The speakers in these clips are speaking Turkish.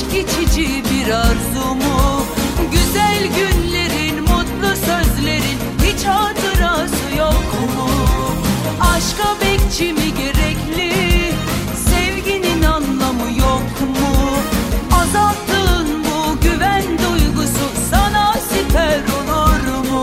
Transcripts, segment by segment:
geçici bir arzu mu? Güzel günlerin, mutlu sözlerin hiç hatırası yok mu? Aşka bekçi mi gerekli? Sevginin anlamı yok mu? Azalttığın bu güven duygusu sana siper olur mu?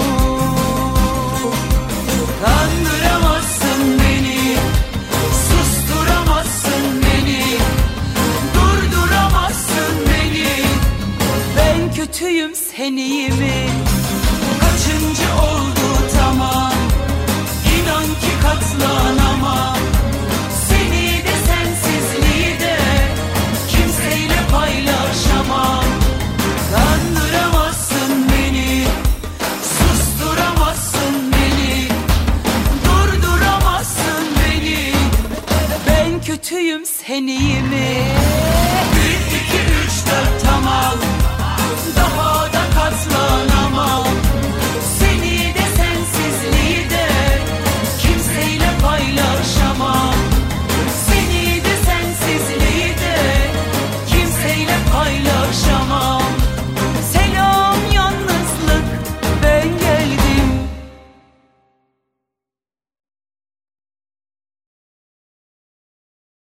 Kandıramazsın beni, susturamazsın beni, durduramazsın beni. Ben kötüyüm, sen iyi mi? Kaçıncı oldu tamam, İnan ki katlanamam. Seni de sensizliği de kimseyle paylaşamam. Kandıramazsın beni, susturamazsın beni, durduramazsın beni. Ben kötüyüm, sen iyi mi?